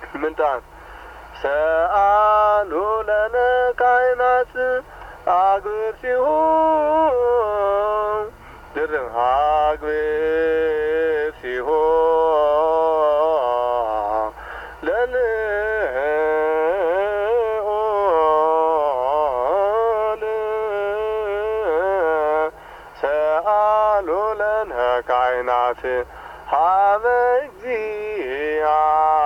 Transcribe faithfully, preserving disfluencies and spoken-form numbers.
ምንጣፍ ሰአሉ ለነ ካህናት አግብርቲሁ ድርብ አግብርቲሁ ለልዑል ሰአሉ ለነ ካህናት ሀበ እግዚአ